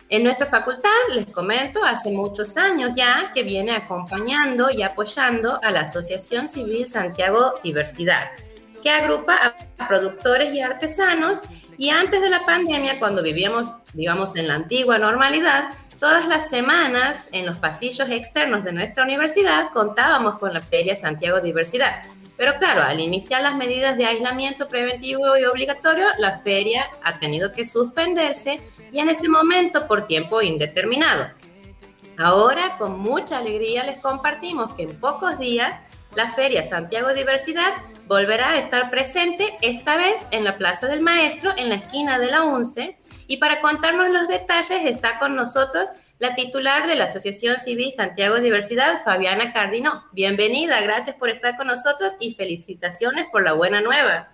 En nuestra facultad, les comento, hace muchos años ya que viene acompañando y apoyando a la Asociación Civil Santiago Diversidad, que agrupa a productores y artesanos, y antes de la pandemia, cuando vivíamos, digamos, en la antigua normalidad, todas las semanas en los pasillos externos de nuestra universidad contábamos con la Feria Santiago Diversidad. Pero claro, al iniciar las medidas de aislamiento preventivo y obligatorio, la feria ha tenido que suspenderse y en ese momento por tiempo indeterminado. Ahora, con mucha alegría, les compartimos que en pocos días la Feria Santiago Diversidad volverá a estar presente, esta vez en la Plaza del Maestro, en la esquina de la UNCE, y para contarnos los detalles está con nosotros la titular de la Asociación Civil Santiago Diversidad, Fabiana Cardino. Bienvenida, gracias por estar con nosotros y felicitaciones por la buena nueva.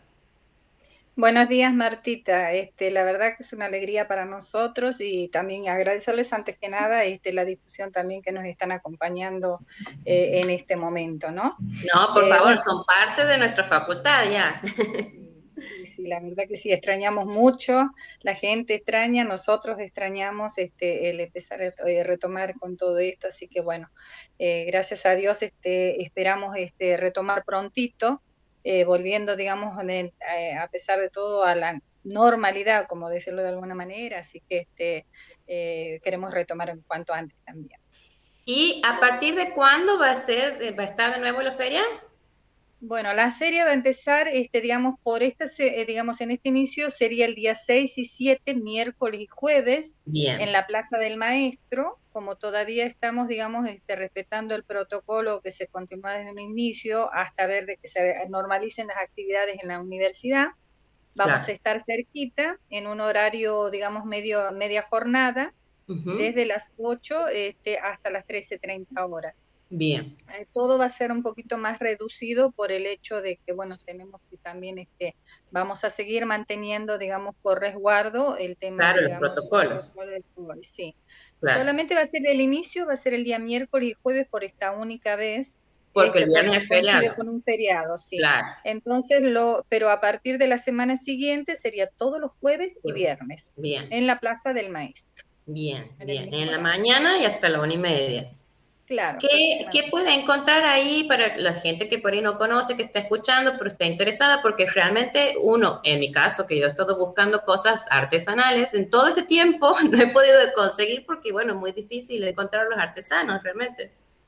Buenos días, Martita. La verdad que es una alegría para nosotros y también agradecerles antes que nada la difusión también que nos están acompañando en este momento, ¿no? No, por favor, Bueno, son parte de nuestra facultad ya. sí, la verdad que sí, extrañamos mucho, la gente extraña, nosotros extrañamos el empezar a retomar con todo esto, así que bueno, gracias a Dios esperamos retomar prontito, volviendo, digamos, a pesar de todo a la normalidad, como decirlo de alguna manera, así que queremos retomar en cuanto antes también. ¿Y a partir de cuándo va a estar de nuevo la feria? Bueno, la feria va a empezar, digamos, digamos, en este inicio sería el día 6 y 7, miércoles y jueves, en Bien, la Plaza del Maestro. Como todavía estamos, digamos, respetando el protocolo que se continúa desde un inicio hasta ver de que se normalicen las actividades en la universidad, vamos a claro. estar cerquita en un horario, digamos, media jornada, Ujú. desde las 8 hasta las 13:30 horas. Bien. Todo va a ser un poquito más reducido por el hecho de que, bueno, tenemos que también, vamos a seguir manteniendo, digamos, por resguardo el tema, Claro, los digamos, del protocolos. protocolo del COVID, sí. Claro. Solamente va a ser el inicio, va a ser el día miércoles y jueves por esta única vez, Porque el viernes porque es coincide feriado. con un feriado, sí. Claro. Entonces, pero a partir de la semana siguiente sería todos los jueves y Pues, viernes bien, en la Plaza del Maestro, bien, en el bien. mismo En la horario. mañana y hasta la 1:30. Claro, ¿Qué aproximadamente. puede encontrar ahí para la gente que por ahí no conoce, que está escuchando, pero está interesada? Porque realmente uno, en mi caso, que yo he estado buscando cosas artesanales, en todo este tiempo no he podido conseguir porque, bueno, es muy difícil encontrar los artesanos realmente.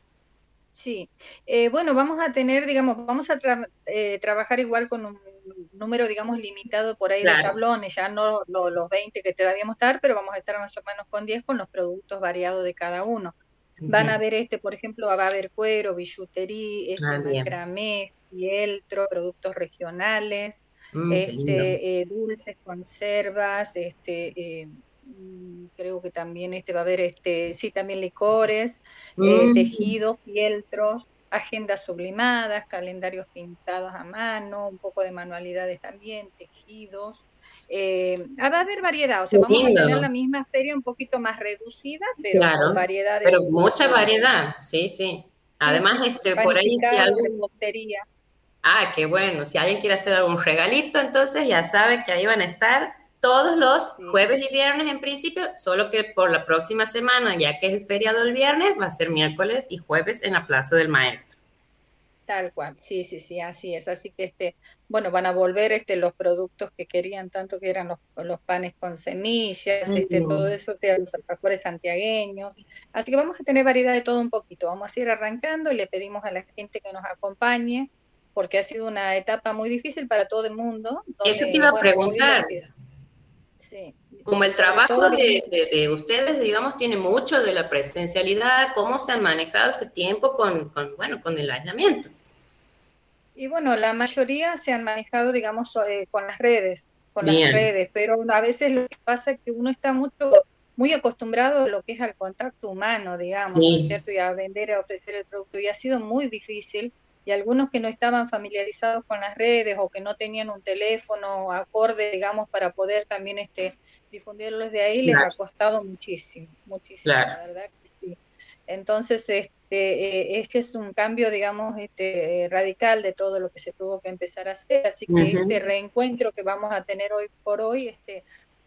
Sí, bueno, vamos a tener, digamos, vamos a trabajar igual con un número, digamos, limitado por ahí de Claro, tablones, ya no los 20 que te debíamos estar, pero vamos a estar más o menos con 10 con los productos variados de cada uno. Van a ujú. ver, por ejemplo, va a haber cuero, billutería, Ah, bien. macramé, fieltro, productos regionales, Qué lindo. dulces, conservas, creo que también va a haber, sí, también licores, Mm, tejidos, fieltros, agendas sublimadas, calendarios pintados a mano, un poco de manualidades también, tejidos. Va a haber variedad, o qué sea, vamos a tener lindo. la misma feria un poquito más reducida, pero con Claro, variedad pero de mucha productos. variedad, sí, sí. Sí, Además, sí, por ahí si panificados, alguien, repostería. qué bueno, si alguien quiere hacer algún regalito, entonces ya sabe que ahí van a estar todos los Sí, jueves y viernes en principio, solo que por la próxima semana, ya que es el feriado el viernes, va a ser miércoles y jueves en la Plaza del Maestro. tal cual, sí, sí, sí, así es. Así que bueno, van a volver los productos que querían tanto, que eran los panes con semillas, todo Mm. eso, o sea, los alfajores santiagueños. Así que vamos a tener variedad de todo un poquito. Vamos a ir arrancando y le pedimos a la gente que nos acompañe, porque ha sido una etapa muy difícil para todo el mundo, Eso te donde, iba a bueno, hemos visto preguntar, que, sí, como el sobre trabajo todo, digamos, de ustedes, digamos, tiene mucho de la presencialidad, ¿cómo se han manejado este tiempo bueno, con el aislamiento? y bueno, la mayoría se han manejado, digamos, con las Bien, redes, pero a veces lo que pasa es que uno está muy acostumbrado a lo que es al contacto humano, digamos, ¿no es sí, cierto? Y a vender, a ofrecer el producto, y ha sido muy difícil, y algunos que no estaban familiarizados con las redes o que no tenían un teléfono acorde, digamos, para poder también difundirlos de ahí, les ha claro, costado muchísimo, muchísimo, la claro. verdad que sí. Entonces, es que es un cambio, digamos, radical de todo lo que se tuvo que empezar a hacer, así que este Ujú. reencuentro que vamos a tener hoy por hoy,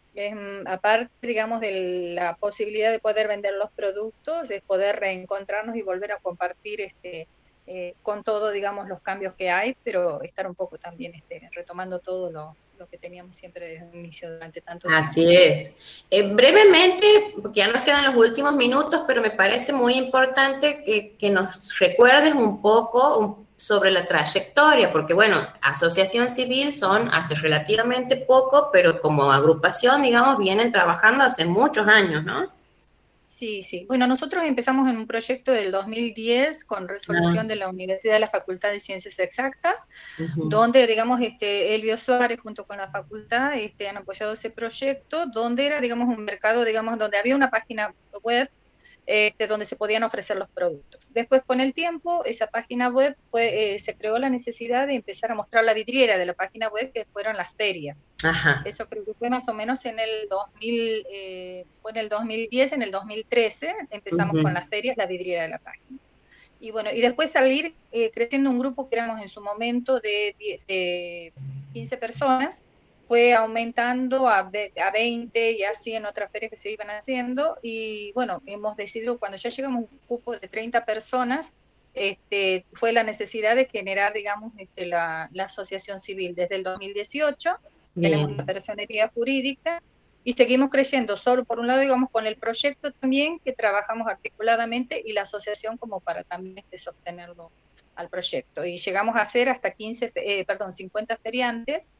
Aparte, digamos, de la posibilidad de poder vender los productos, es poder reencontrarnos y volver a compartir con todo, digamos, los cambios que hay, pero estar un poco también retomando todo lo que teníamos siempre desde el inicio durante tanto tiempo. Así es. Brevemente, porque ya nos quedan los últimos minutos, pero me parece muy importante que nos recuerdes un poco sobre la trayectoria, porque bueno, asociación civil son hace relativamente poco, pero como agrupación, digamos, vienen trabajando hace muchos años, ¿no? Sí, sí. Bueno, nosotros empezamos en un proyecto del 2010 con Ah, resolución de la Universidad de la Facultad de Ciencias Exactas, ujú. donde, digamos, Elvio Suárez junto con la facultad han apoyado ese proyecto, donde era, digamos, un mercado, digamos, donde había una página web donde se podían ofrecer los productos. Después, con el tiempo, esa página web se creó la necesidad de empezar a mostrar la vidriera de la página web, que fueron las ferias. Ajá. Eso creo que fue más o menos fue en el 2010, en el 2013 empezamos con Ujú. las ferias, la vidriera de la página. Y bueno, y después salir creciendo un grupo que éramos en su momento de 15 personas, fue aumentando a 20 y así en otras ferias que se iban haciendo. Y bueno, hemos decidido, cuando ya llegamos a un grupo de 30 personas, fue la necesidad de generar, digamos, la asociación civil. Desde el 2018 tenemos la Bien. personería jurídica y seguimos creyendo, solo por un lado, digamos, con el proyecto también, que trabajamos articuladamente, y la asociación como para también sostenerlo al proyecto. Y llegamos a hacer hasta 50 feriantes,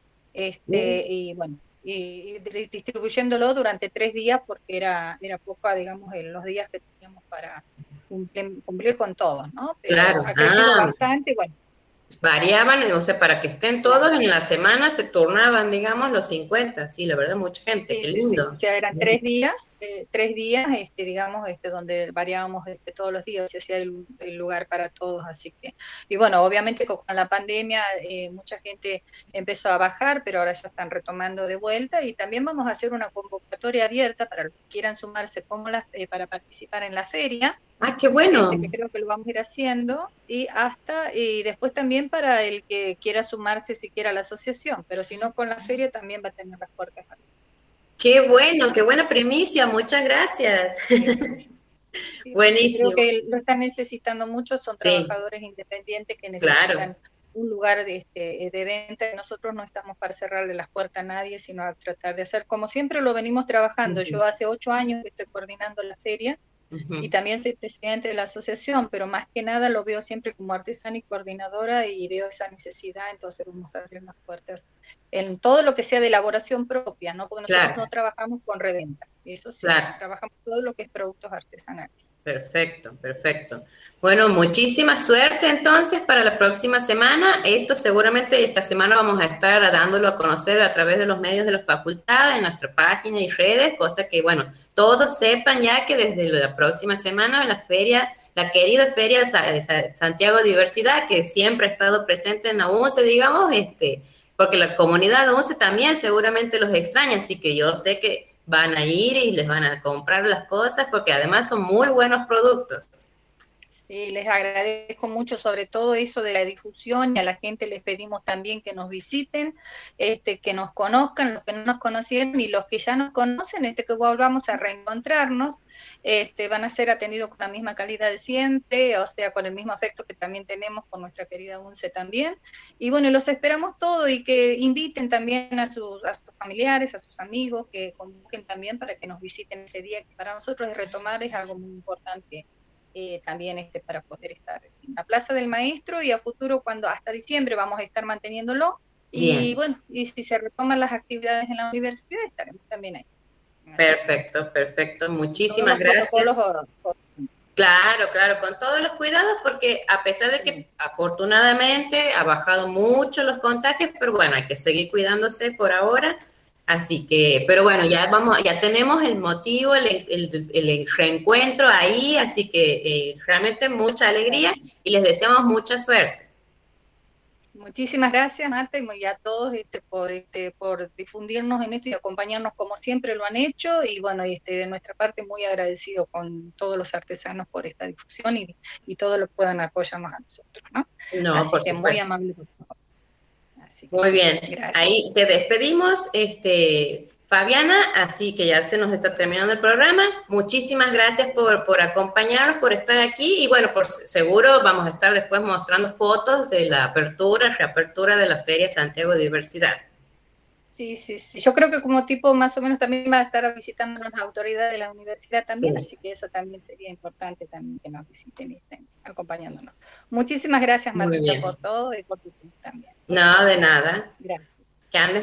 y bueno, y distribuyéndolo durante 3 días, porque era poca, digamos, en los días que teníamos para cumplir con todos, ¿no? Pero Claro. ha crecido Ah, bastante, bueno, variaban, o sea, para que estén todos claro. en la semana se turnaban, digamos, los 50. Sí, la verdad, mucha gente, Sí, qué sí, sí. O lindo. sea, eran 3 días, digamos, donde variábamos todos los días, se hacía el lugar para todos, así que, y bueno, obviamente con la pandemia mucha gente empezó a bajar, pero ahora ya están retomando de vuelta, y también vamos a hacer una convocatoria abierta para los que quieran sumarse para participar en la feria, Ah, qué bueno. que creo que lo vamos a ir haciendo, y después también para el que quiera sumarse siquiera a la asociación, pero si no con la feria también va a tener las puertas abiertas. Qué Así bueno, qué que buena primicia. Muchas gracias. sí, sí, sí, porque creo Buenísimo. que lo están necesitando mucho, son Sí, trabajadores independientes que claro. necesitan un lugar de venta. Nosotros no estamos para cerrarle las puertas a nadie, sino a tratar de hacer como siempre lo venimos trabajando. Ujú, Yo hace 8 años que estoy coordinando la feria y ujú. también soy presidente de la asociación, pero más que nada lo veo siempre como artesana y coordinadora, y veo esa necesidad, entonces vamos a abrir las puertas en todo lo que sea de elaboración propia, ¿no? Porque nosotros no Claro, trabajamos con reventa, eso sí, claro. trabajamos todo lo que es productos artesanales. Perfecto, perfecto. Bueno, muchísima suerte entonces para la próxima semana. Esto seguramente esta semana vamos a estar dándolo a conocer a través de los medios de la facultad, en nuestra página y redes, cosa que, bueno, todos sepan ya que desde la próxima semana la feria, la querida Feria Santiago Diversidad, que siempre ha estado presente en la UNCE, digamos, porque la comunidad de UNCE también seguramente los extraña, así que yo sé que van a ir y les van a comprar las cosas porque además son muy buenos productos. Sí, les agradezco mucho, sobre todo eso de la difusión, y a la gente les pedimos también que nos visiten, que nos conozcan, los que no nos conocieron, y los que ya nos conocen, que volvamos a reencontrarnos, van a ser atendidos con la misma calidad de siempre, o sea, con el mismo afecto que también tenemos con nuestra querida UNCE también. Y bueno, los esperamos todos, y que inviten también a sus familiares, a sus amigos, que convoquen también para que nos visiten ese día, que para nosotros es retomar, es algo muy importante, también para poder estar en la Plaza del Maestro, y a futuro, cuando hasta diciembre vamos a estar manteniéndolo, y Bien, bueno, y si se retoman las actividades en la universidad, estaremos también ahí. Así que perfecto, perfecto. con todos Muchísimas los protocolos. gracias. Claro, claro, con todos los cuidados, porque a pesar de que afortunadamente ha bajado mucho los contagios, pero bueno, hay que seguir cuidándose por ahora. Así que, pero bueno, ya vamos, ya tenemos el motivo, el reencuentro ahí, así que realmente mucha alegría y les deseamos mucha suerte. Muchísimas gracias, Marta, y a todos por difundirnos en esto y acompañarnos como siempre lo han hecho. Y bueno, de nuestra parte muy agradecido con todos los artesanos por esta difusión, y todos los puedan apoyarnos a nosotros, ¿no? No, Así por que muy supuesto. amable por favor. Así que Muy bien. gracias. Ahí te despedimos. Fabiana, así que ya se nos está terminando el programa. Muchísimas gracias por acompañarnos, por estar aquí y bueno, por seguro vamos a estar después mostrando fotos de la apertura, reapertura de la Feria Santiago de Diversidad. Sí, sí, sí. Yo creo que como tipo más o menos también va a estar visitando las autoridades de la universidad también, sí. Así que eso también sería importante también que nos visiten y estén acompañándonos. Muchísimas gracias, Martita, por todo y por tu tiempo también. No, de nada. Gracias. Que andes